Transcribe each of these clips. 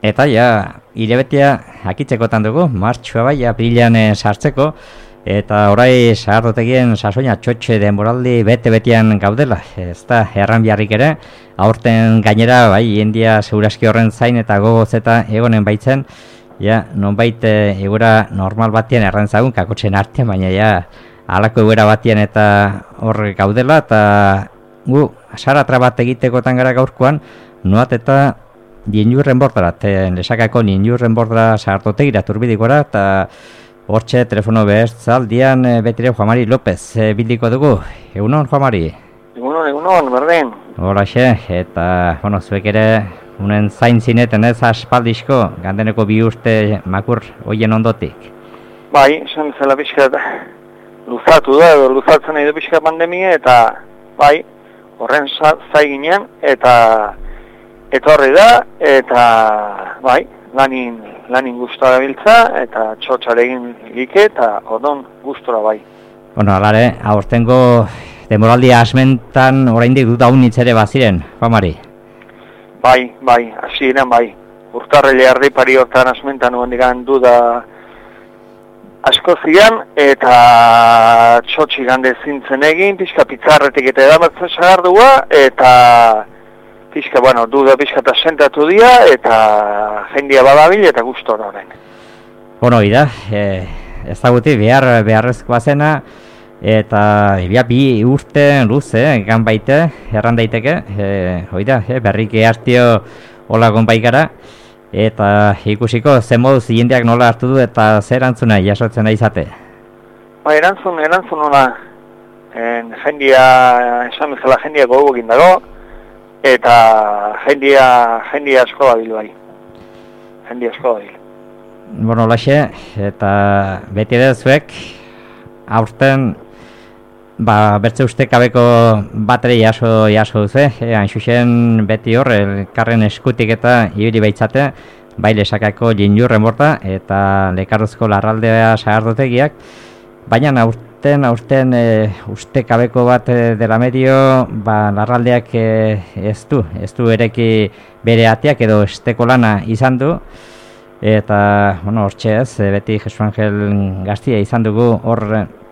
Eta ja, hilebetea akitzekotan dugu, martxua bai, aprilean sartzeko, eta orai sagardotegien sasoina txotxe denboraldi bete-betean gaudela. Ez da, erran biharrik ere, aurten gainera, bai, India seguraski horren zain eta gogoz eta egonen baitzen, ja, nonbait egura normal batien errantzagun, kakotxen artean, baina ja, halako egura batien eta hor gaudela, eta gu, saratra bat egitekotan gara gaurkoan, noat eta Nienjurren bordarat, lesakako Nienjurren bordara sagardotegira turbidikora, eta hortxe telefono behertzaldian betire Juan Mari López bildiko dugu. Egunon, Juan Mari? Egunon, berdin. Horaxe, eta, bueno, zuek ere unen zain zineten ez aspaldizko, gandeneko 2 urte makur hoien ondotik. Bai, esan zela pixka luzatu da, edo luzatzen nahi du pixka pandemia, eta bai, horren zai ginen, eta etorri da, eta bai, lanin guztora biltza, eta txotxaregin like, eta odon guztora bai. Bueno, alare, aurtengo demoraldi asmentan oraindik dut haunitz ere baziren, Juan Mari? Bai, hasieran bai. Urtarrile ardipari hortan asmentan hondigan duda asko zian, eta txotxi gande zintzen egin, pixka pitzarretik eta edamertzen sagardua, eta pixka, bueno, duda pixka eta sentatu dira, eta jendia badabil eta gustora horren. Bueno, ida, ezaguti beharrezkoa zena, eta 2 urte luze, gan baite, erran daiteke, berriki hartio hola gonbaikara, eta ikusiko zen moduz jendeak nola hartu du eta zer erantzuna jasotzen da izate? Ba, erantzun hola, jendia, esan bezala jendia gogokin dago, eta jendia asko dabil bai. Jendia asko dabil. Bueno, laxe, eta beti ere zuek, aurten, bertze uste kabeko batere jaso duze, hain xuxen beti hor, elkarren eskutik eta ibili baitzate, bai lesakako Nienjurren borda eta lekarruzko larraldea sagardotegiak, baina aurten uste kabeko bat dela medio, larraldeak ez du ereki bere ateak edo esteko lana izan du, eta, bueno, hortxe ez, beti Jesu Angel Gaztia izan dugu hor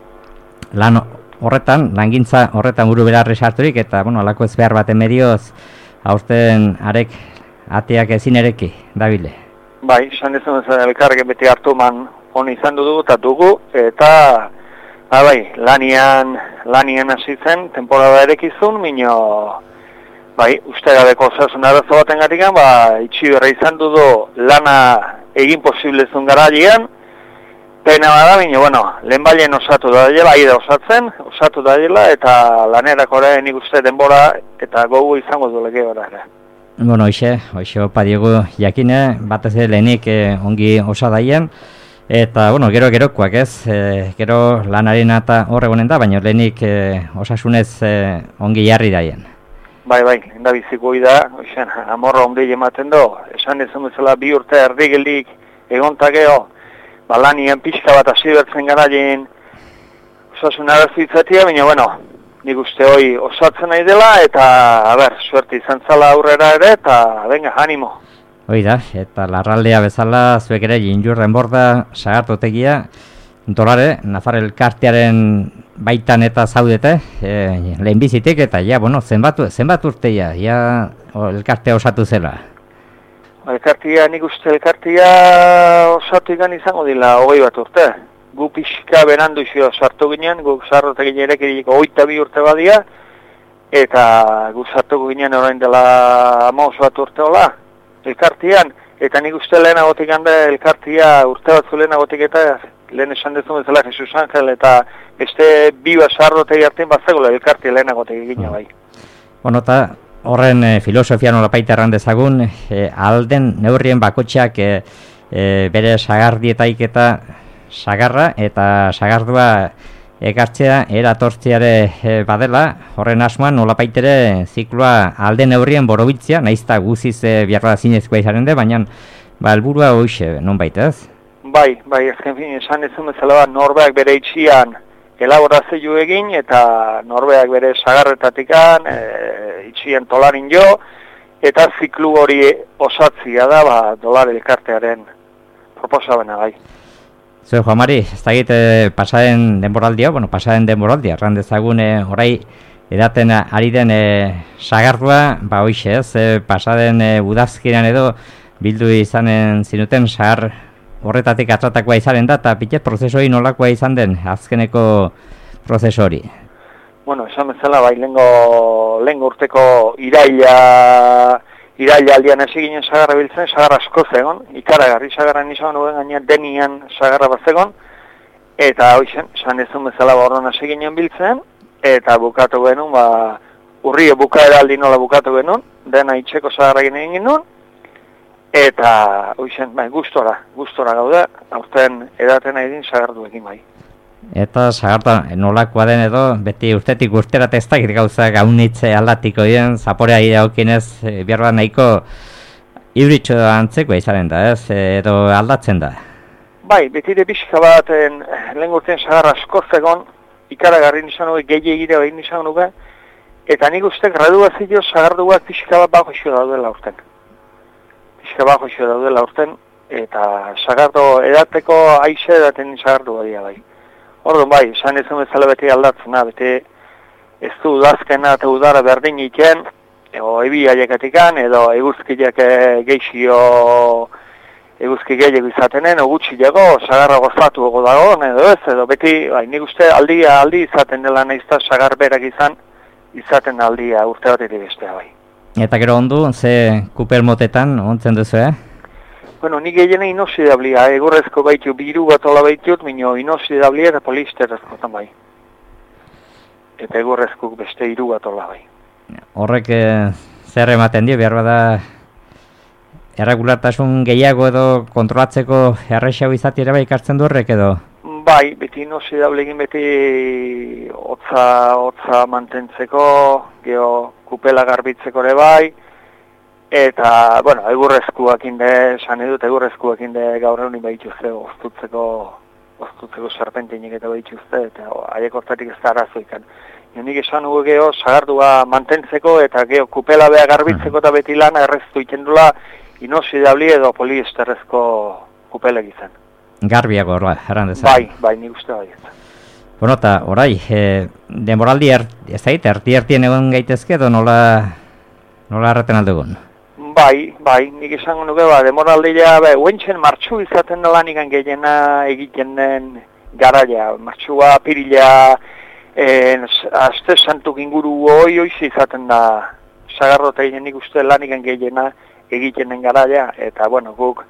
langintza horretan buru berarri sarturik, eta, bueno, alako ez behar baten medioz, aurten arek ateak ezin ereki, dabile. Bai, esan dezun elkarrek beti hartuman honi izan dugu, eta bai, lanian hasi zen, temporada erekizun, minio, bai, uste gabeko osasun arazo baten gatikan, itxi berra izan dugu lana egin posiblezun garailean, pena bada, baina, bueno, lehen bailen osatu da dela, osatu da dela, eta lanerako ere nik uste denbora eta gogu izango du lege bera ere. Bueno, hoxe opa diegu jakine, batez lehenik ongi osadaien, eta, bueno, gerokoak ez, gero lanaren eta horregonen da, baina lehenik osasunez ongi jarri daien. Bai, enda biziko da, amorra ondei ematen do, esan ezun bezala 2 urte erdigelik egontakeo, lanian pixka bat hasi bertzen garaien osasun arazo itzatia, baina, bueno, nik uste hoi osatzen nahi dela, eta, suerte izan zala aurrera ere, eta, venga, animo. Hoi da, eta larraldea bezala, zuek ere Nienjurren borda sagardotegia, dolare, Nafar elkartearen baitan eta zaudete, lehen bizitik, eta ja, bueno, zenbat urteia, ja, elkartea osatu zela? Nik uste elkartia osatu ikan izango dila 21 urte. Gu pixka berandu izio sartu ginen, gu sarrote ginen ere 22 urte badia, eta gu sartu ginen orain dela 15 urte hola, elkartian, eta nik uste lehenagotik handa elkartia urte batzu lehenagotik eta lehen esan dezun bezala Jesus Angel, eta beste 2 sarrote hartzen bazegoela elkartia lehenagotik egina bai. Bueno, eta horren filosofia nolapaita erran dezagun, alden neurrien bakotxak bere sagardietaik eta sagarra eta sagardua ekartzea eratortziare badela, horren asmoan nolapaitere zikloa alden neurrien borobitzia, naizta guziz biarra zinezkoa izaren de, baina helburua hoxe, non baita ez? Bai, ezken fin, esan ezun bezala norbeak bere itxian elaborazio egin, eta norbeak bere sagarretatikan, itxian tolarin jo, eta ziklu hori osatzia da, dolar elkartearen proposamena bai. Zue, Juan Mari, ez da pasaden denboraldia, erran dezagun orai edaten ari den sagardua, hoixe ez, pasaden udazkiran edo bildu izanen zinuten sagar horretatik atratakoa izanen da, eta pitet prozesu hori nolakoa izan den, azkeneko prozesu hori? Bueno, esan bezala, bai, lehengo urteko iraila aldian hasi ginen sagarra biltzen, sagarra asko zegon, ikaragarri sagarra nizan nuen gaina denian sagarra bat zegon, eta hoixen, esan ezun bezala horren hasi ginen biltzen, eta bukatu genuen, urrie bukaera aldi nola bukatu genuen, dena itxeko sagarra egin genuen, eta hoixen, gustora gaude, aurten edaten nahi din sagarduekin bai. Eta sagarta nolakoa den edo, beti urtetik urterat ez dakit gauza gaunitze aldatiko dien, zaporea iraukinez, behar bat nahiko hibritxo antzekoa izanen da, ez? Edo aldatzen da? Bai, beti de pixka bat, lehen urtean sagarra asko zegon, ikaragarri nizan nuke, gehiagire behin nizan nuke, eta nik uste graduazio sagarduak pixka bat bajo isio daudela urten. Eta sagardo edateko aixe edaten sagardu badia bai. Orduan bai, esan ezun bezala beti aldatzena, beti ez du udazkena eta udara berdin iken, edo ebi aiekatikan, edo eguzkiak eguzki gehiago izatenen, gutxi lego, sagarra gozatu ego dago, edo ez, edo beti, bai, nik uste aldi izaten dela nahizta sagar berak izaten aldia urte bat bestea bai. Eta gero ondu, ze kupel motetan ontzen duzu, Bueno, nik gehiena inoxidablia, egurrezko baitu, biru bat ola baitut, minio inoxidablia eta polisterrezkotan bai. Eta egurrezko beste hiru bat ola bai. Horrek zer ematen dio, behar bada erregulartasun gehiago edo kontrolatzeko errexago izatiera bai ikartzen du horrek edo? Bai, beti inoxidablegin beti hotza mantentzeko, geho kupela garbitzeko ere bai, eta, bueno, egurrezkuak inde, esan edut, egurrezkuak inde gaur egunin behituzte, oztutzeko serpentinik eta behituzte, eta haiek hortatik ez da arazoikan. Nik esan nugu geho, sagardua mantentzeko eta geho kupela beha garbitzeko eta beti lana erreztu ikendula inoxidabli edo poliesterrezko kupeleg izan. Garbiago, erran dezan. Bai, nik uste bai ez. Bueno, eta orai, denboraldi erdi-ertien egon gaitezke edo nola erraten aldugun? Bai, nik esango nuke, demoraldia, uentxen martxu izaten dela nigan gehiena egiten den garaia. Martxua, pirila, aste santuk inguru hoiz izaten da sagarrota egin nik uste lanigan gehiena egiten den garaia. Eta, bueno, guk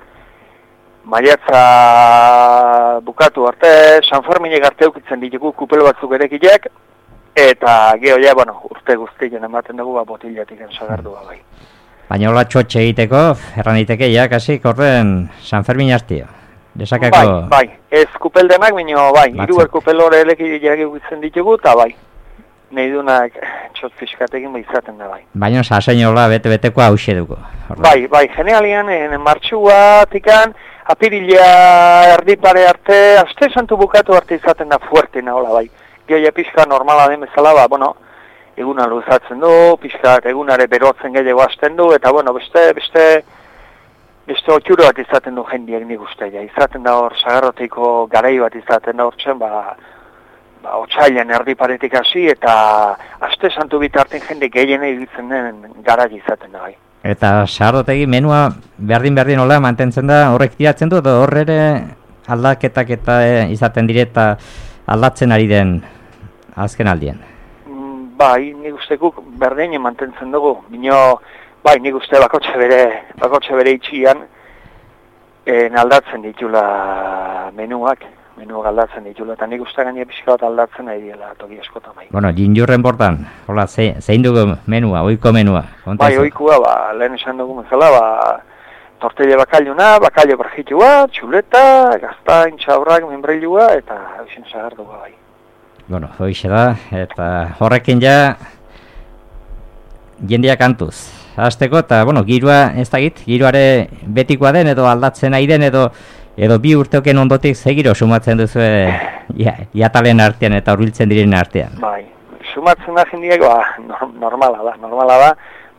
maiatza bukatu arte, San Ferminek arte eukitzen ditugu kupel batzuk erekilek, eta geho ja, bueno, urte guztien ematen dugu botillatik sagardua bai. Baina hola txotxe egiteko, erran egiteke, kasik horren San Fermin hastio. Desakako... Bai, ez kupel denak, baina bai, hiru kupel hori elekideak egitzen ditugu, eta bai, nahi dunak txot fiskatekin izaten da bai. Baina sasein hola bete-beteko hauxe dugu. Bai, generalian, martxua tikan, apirila erdipare arte, aste santu bukatu arte izaten da fuertena hola bai. Gioia pixka normala den bezala, bueno, eguna luzatzen du, pixkat egunare berotzen gehiago hasten du, eta bueno, beste otxuro bat izaten du jendiek nik uste, izaten da hor sagarroteiko garai bat izaten da hor txen, otsailen erdiparetik hasi, eta aste santu bitarten jende gehien egitzen den garai izaten da bai. Eta sagarrotegi menua berdin hola mantentzen da, horrek tiratzen du, edo horre aldaketak eta izaten direta aldatzen ari den azken aldien? Bai, nik uste guk berdine mantentzen dugu. Bai, nik uste bakotxe bere itxian aldatzen ditula menuak aldatzen ditula, eta nik uste gaine pixka bat aldatzen nahi diela toki askotan bai. Bueno, jinjurren bortan, hola, zein dugu menua, oiko menua? Bai, oikua, lehen esan dugu mezala, tortilla bakailuna, bakailo barjitua, txuleta, gaztain, txaurrak, membreilua, eta hausen sagardua bai. Bueno, hoixe da, eta horrekin ja jendeak kantuz. Hasteko, eta, bueno, girua ez dakit, giroare betikoa den, edo aldatzen nahi den, edo bi urteoken ondotik zegiro sumatzen duzu jatalen artean eta hurbiltzen diren artean. Bai, sumatzen da jendeak, normala da.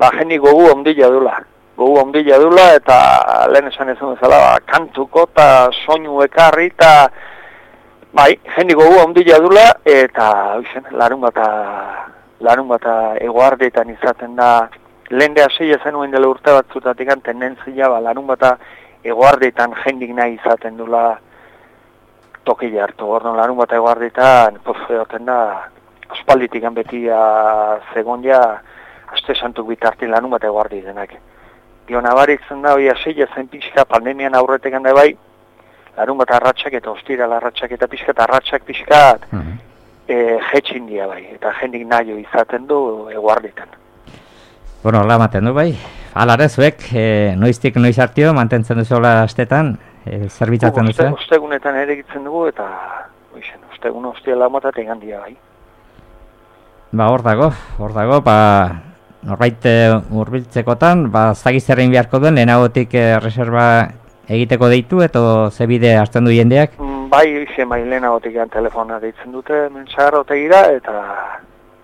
jende gogu ondila dula. Gogu ondila dula, eta lehen esan ezun bezala, kantuko eta soinu ekarri, eta bai, jende gogu ondila dula, eta larun bata egoardeetan izaten da, lehen de hasi zenuen dela urte batzutatik tendentzia, larun bata egoardeetan jendik nahi izaten dula tokile hartu. Orduan larun bata egoardeetan, egoten da, aspalditik beti zegoen ja, aste santuk bitartin larun bata egoardi denak. Dio nabaritzen da, hori hasi zen pixka pandemian aurretek handa bai, larun bat arratsak eta ostiral arratsak eta arratsak pixkat jetxin dia bai, eta jendik nahi izaten du eguarditan. Bueno, hola ematen du bai. Alare zuek, noiztik noiz hartio, mantentzen duzuela astetan, zerbitzatzen duzu? Ostegunetan ere egitzen dugu, eta ostegun ostiala motatik handia bai. Ba, hor dago, norbait hurbiltzekotan, zagizerrein beharko duen, lehenagotik reserva egiteko deitu, eta ze bide hartzen du jendeak? Bai, lehenagotik telefona deitzen dute, mentsagarrotegira, eta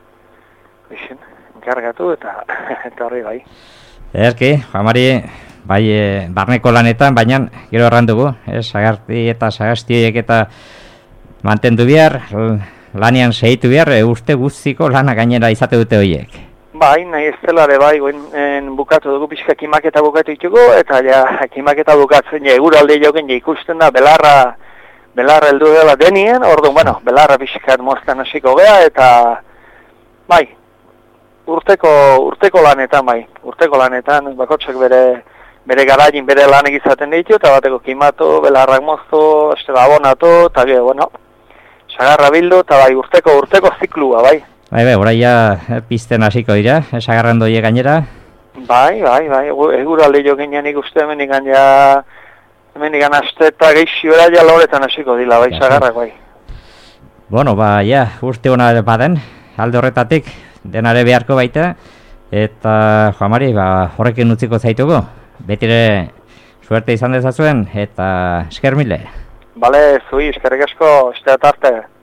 enkargatu, eta horri bai. Erki, Juanmari, bai, barneko lanetan, baina gero errandugu, sagarti eta sagaztioiek eta mantendu behar, lanian segitu behar, uste guztiko lana gainera izate dute horiek. Bai, nahi ez delare bai, bukatu dugu pixka kimaketa bukatu ditugu, eta kimaketa bukatzen eguralde joken ikusten da belarra heldu dela denien, orduan, belarra pixkat moztan hasiko gea, eta bai, urteko lanetan, bakotxak bere garaien bere lan egizaten ditu, eta bateko kimatu, belarrak moztu, abonatu, eta sagarra bildu, eta bai, urteko ziklua, bai. Bai, orai pizten hasiko dira, sagarran doie gainera? Bai, eguralde jo genean ikuste hemendikan aste eta geixioa loretan hasiko dila, bai, sagarrak, bai. Bueno, urte hona baden, alde horretatik, denare beharko baita, eta Juanmari, horrekin utziko zaitugu, betire suerte izan dezazuen, eta esker mile. Bale, zui, eskerrik asko, arte.